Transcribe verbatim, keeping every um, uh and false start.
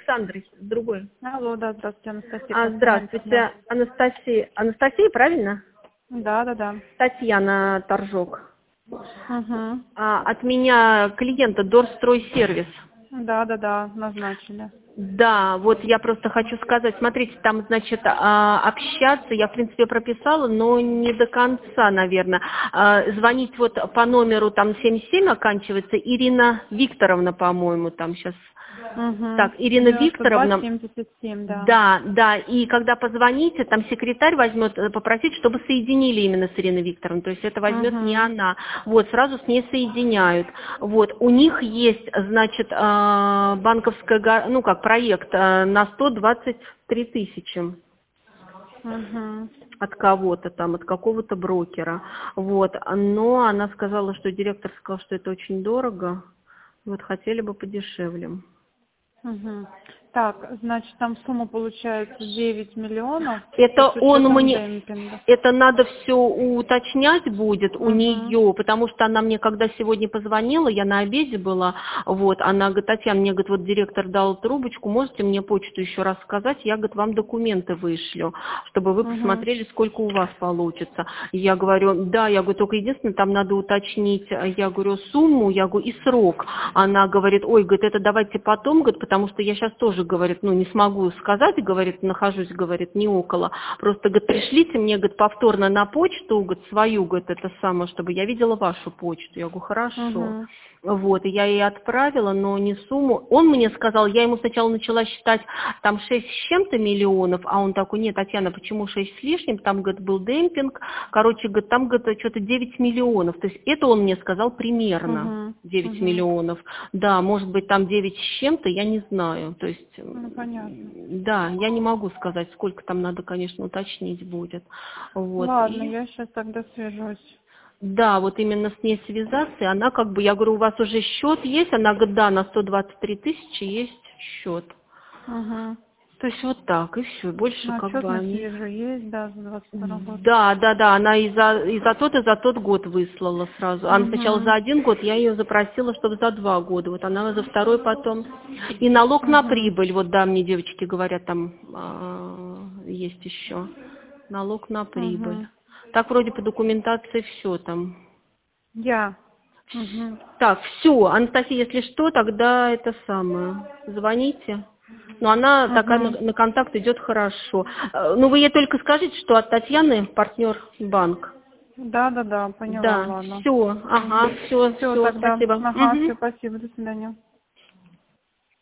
Александры, другой. Алло, да, здравствуйте, Анастасия. А, здравствуйте, Анастасия. Анастасия, правильно? Да, да, да. Татьяна Торжок. Угу. А, от меня клиента Дорстройсервис. Да, да, да, назначили. Да, вот я просто хочу сказать, смотрите, там, значит, а, общаться, я, в принципе, прописала, но не до конца, наверное. А, звонить вот по номеру, там, семьдесят семь оканчивается, Ирина Викторовна, по-моему, там сейчас. Угу. Так, Ирина девяносто два Викторовна. семьдесят семь, да. Да, да, и когда позвоните, там секретарь возьмет, э, попросить, чтобы соединили именно с Ириной Викторовной, то есть это возьмет Угу. не она, вот, сразу с ней соединяют, вот, у них есть, значит, э, банковская, га- ну, как проект э, на сто двадцать три тысячи Угу. от кого-то там, от какого-то брокера, вот, но она сказала, что директор сказал, что это очень дорого, вот, хотели бы подешевле. Угу. Так, значит, там сумма получается девять миллионов Это с он учетом мне, демпинга. это надо все уточнять будет у Угу. нее, потому что она мне, когда сегодня позвонила, я на обеде была, вот, она говорит, Татьяна, мне, говорит, вот директор дал трубочку, можете мне почту еще раз сказать, я, говорит, вам документы вышлю, чтобы вы Угу. посмотрели, сколько у вас получится. Я говорю, да, я говорю, только единственное, там надо уточнить, я говорю, сумму, я говорю, и срок. Она говорит, ой, говорит, это давайте потом, говорит, потому что я сейчас тоже, говорит, ну, не смогу сказать, говорит, нахожусь, говорит, не около. Просто, говорит, пришлите мне, говорит, повторно на почту, говорит, свою, говорит, это самое, чтобы я видела вашу почту. Я говорю, хорошо. Угу. Вот, и я ей отправила, но не сумму. Он мне сказал, я ему сначала начала считать там шесть с чем-то миллионов, а он такой, нет, Татьяна, почему шесть с лишним? Там, говорит, был демпинг. Короче, говорит, там, говорит, что-то девять миллионов. То есть это он мне сказал примерно Угу. девять Угу. миллионов. Да, может быть, там девять с чем-то, я не знаю. То есть, Ну, понятно. да, я не могу сказать, сколько там надо, конечно, уточнить будет. Вот. Ладно, И... я сейчас тогда свяжусь. Да, вот именно с ней связаться, и она как бы, я говорю, у вас уже счет есть? Она говорит, да, на сто двадцать три тысячи есть счет. Угу. То есть вот так, и все, больше Ну, как бы отчетность они... вижу, есть, да, за двадцать второй год. Да, да, да, она и за, и за тот, и за тот год выслала сразу. Она сначала Угу. за один год, я ее запросила, чтобы за два года. Вот она за второй потом. И налог на Угу. прибыль, вот да, мне девочки говорят, там а, есть еще. Налог на прибыль. Угу. Так вроде по документации все там. Я. Угу. Так, все, Анастасия, если что, тогда это самое, звоните. Но она такая на, Угу. на контакт идет хорошо. Э, Ну, вы ей только скажите, что от Татьяны партнер банк. Да, да, да, поняла, Да, ладно. все, ага, все, Все все, тогда. спасибо. Ага, Мгм. все, спасибо, до свидания.